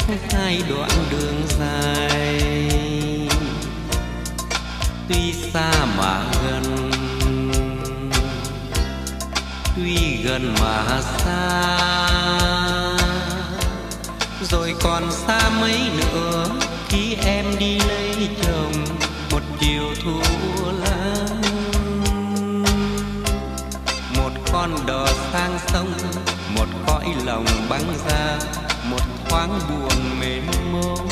cách hai đoạn đường dài. Tuy xa mà gần, tuy gần mà xa, rồi còn xa mấy nữa khi em đi lấy chồng một chiều thu lãng. Một con đò sang sông, một cõi lòng băng ra, một thoáng buồn mênh mông.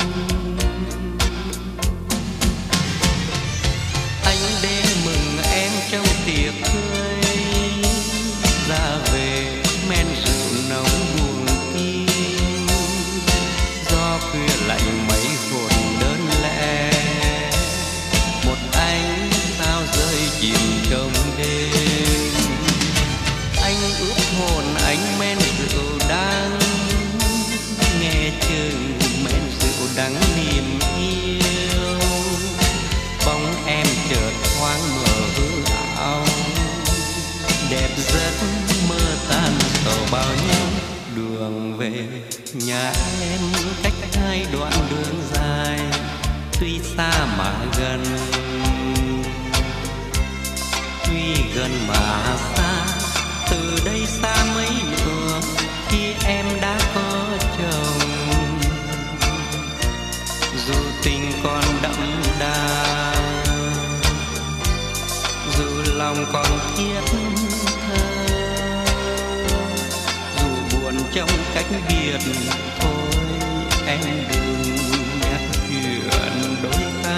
Anh đến mừng em trong tiệc cưới, ra về men rượu nồng buồn tim. Gió khuya lạnh mấy hồn đơn lẻ, một ánh sao rơi chìm trong đêm. Anh ướp hồn anh men rượu đắng, nghe chừng men rượu đắng niềm yêu. Bóng em chợt thoáng mờ hư ảo, đẹp giấc mơ tan sầu bao nhiêu. Đường về nhà em cách hai đoạn đường dài, tuy xa mà gần, tuy gần mà xa. Từ đây xa mấy nữa khi em đã có chồng. Dù tình còn đậm đà, dù lòng còn thiết tha, dù buồn trong cách biệt, thôi em đừng nhắc chuyện đôi ta.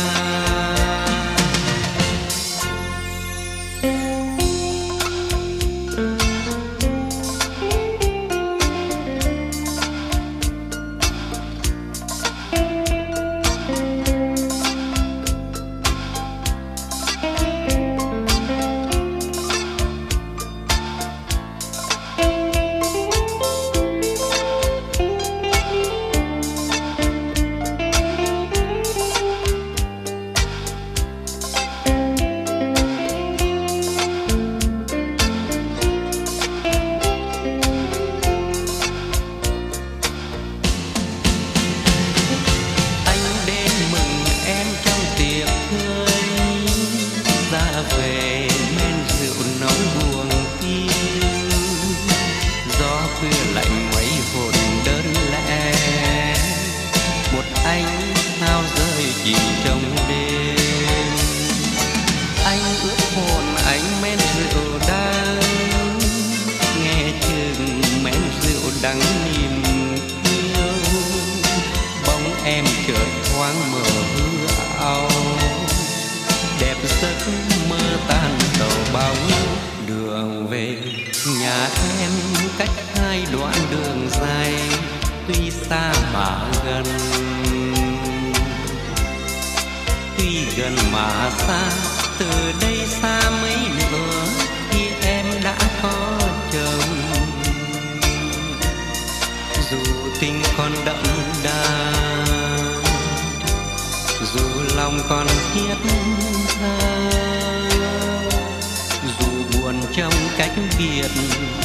Về men rượu nóng buồn tim, gió khuya lạnh mấy hồn đơn lẻ, một ánh sao rơi chìm trong đêm. Anh ướp hồn anh men rượu đắng, nghe chừng men rượu đắng niềm yêu. Bóng em chợt thoáng mờ hư ảo, đẹp giấc mơ tan sầu bao nhiêu. Đường về nhà em cách hai đoạn đường dài, tuy xa mà gần, tuy gần mà xa. Từ đây xa mấy nữa khi em đã có chồng. Dù tình còn đậm đà, dù lòng còn thiết tha, dù buồn trong cách biệt,